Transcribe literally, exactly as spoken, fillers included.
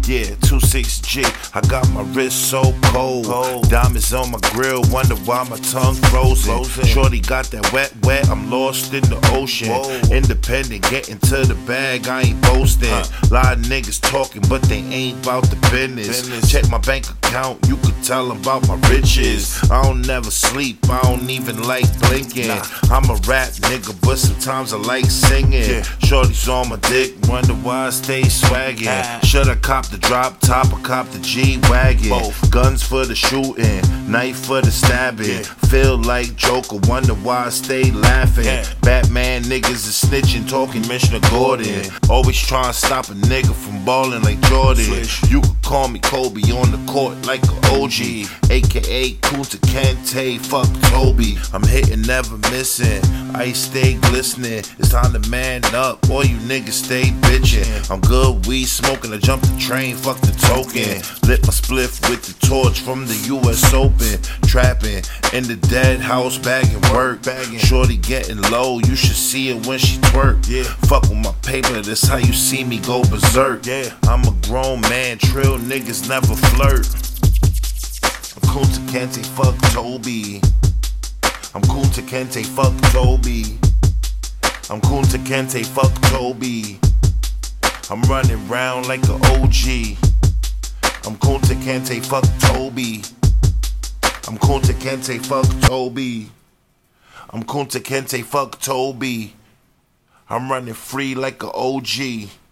Yeah, two six G. I got my wrist so cold. cold. Diamonds on my grill, wonder why my tongue frozen. frozen. Shorty got that wet, wet. I'm lost in the ocean. Whoa. Independent, getting to the bag. I ain't boasting. Huh. Lot of niggas talking, but they ain't about the business. business. Check my bank account, you could tell about my riches. I don't never sleep, I don't even like blinking. Nah. I'm a rap nigga, but sometimes I like singing. Yeah. Shorty's on my dick, wonder why I stay swagging. Ah. Should I cop the drop top or cop the G-Wagon? Both. Guns for the shooting, knife for the stabbing. Yeah. Feel like Joker, wonder why I stay laughing. Yeah. Batman niggas is snitching, talking Commissioner Gordon. Yeah. Always trying to stop a nigga from balling like Jordan. Swish. You could call me Kobe on the court like an O G, aka Kunta Kinte, fuck Toby. I'm hitting, never missing, I stay glistening. It's time to man up, all you niggas stay bitching. I'm good, weed smoking, I jump the train, fuck the token. Lit my spliff with the torch from the U S Open. Trapping in the dead house, bagging work. Shorty getting low, you should see it when she twerk. Yeah. Fuck with my paper, that's how you see me go berserk. Yeah. I'm a grown man, trill niggas never flirt. I'm Kunta Kinte, fuck Toby. I'm Kunta Kinte, fuck Toby. I'm Kunta Kinte, fuck Toby. I'm running round like an O G. I'm Kunta Kinte, fuck Toby. I'm Kunta Kinte, fuck Toby. I'm Kunta Kinte, fuck Toby. I'm running free like an O G.